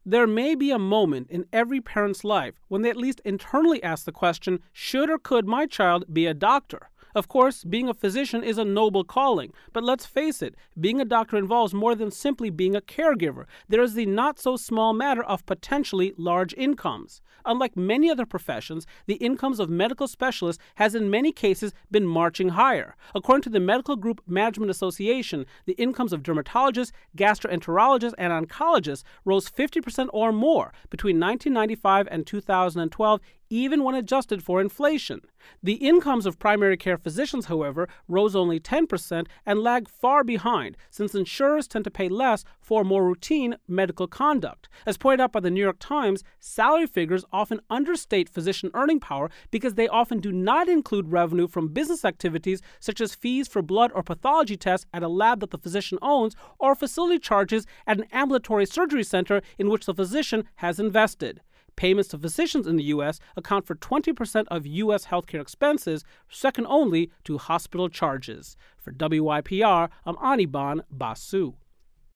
There may be a moment in every parent's life when they at least internally ask the question, should or could my child be a doctor? Of course, being a physician is a noble calling, but let's face it, being a doctor involves more than simply being a caregiver. There is the not-so-small matter of potentially large incomes. Unlike many other professions, the incomes of medical specialists has in many cases been marching higher. According to the Medical Group Management Association, the incomes of dermatologists, gastroenterologists, and oncologists rose 50% or more between 1995 and 2012, even when adjusted for inflation. The incomes of primary care physicians, however, rose only 10% and lag far behind, since insurers tend to pay less for more routine medical conduct. As pointed out by the New York Times, salary figures often understate physician earning power because they often do not include revenue from business activities such as fees for blood or pathology tests at a lab that the physician owns or facility charges at an ambulatory surgery center in which the physician has invested. Payments to physicians in the U.S. account for 20% of U.S. healthcare expenses, second only to hospital charges. For WYPR, I'm Anirban Basu.